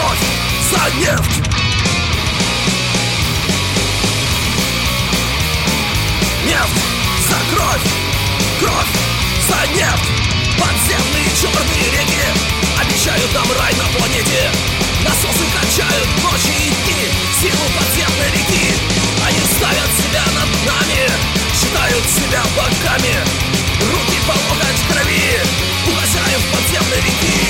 кровь за нефть. Нефть за кровь, кровь за нефть. Подземные черные реки обещают нам рай на планете. Насосы качают ночи и дни, силу подземной реки. Они ставят себя над нами, считают себя богами. Руки по локоть в крови, угасая в подземной реке.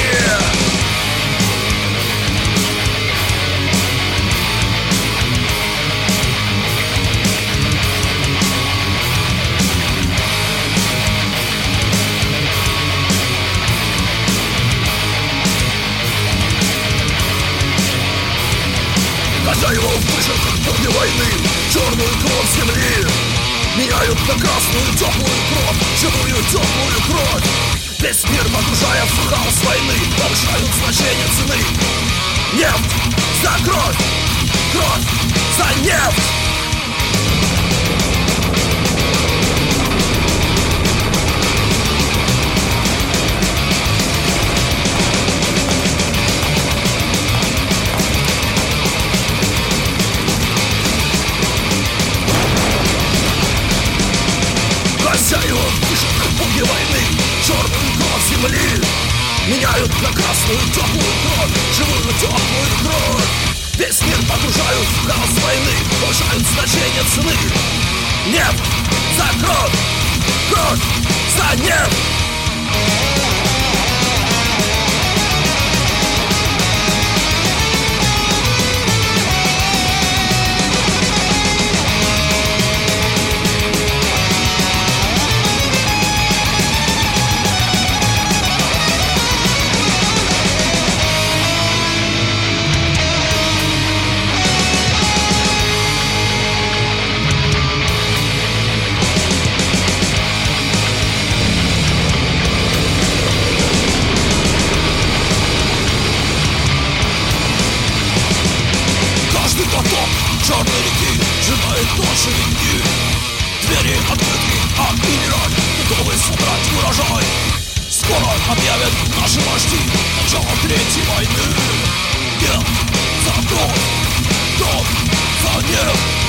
Хозяева в вышивках помни войны, черную кровь земли меняют на красную теплую кровь, живую теплую кровь. Весь мир погружая в хаос войны, повышают значение цены. Нефть за кровь, кровь за нефть. Хозяева в вышивках помни войны, черную кровь земли меняют на красную теплую кровь, живую теплую кровь. Весь мир погружают в хаос войны, повышают значение цены. Нефть за кровь, кровь за нефть. Черной реки сжигает ночи и дни. Двери открыты, а минераль готовы собрать урожай. Скоро объявят наши вожди начало третьей войны. Нефть за кровь, кровь за нефть.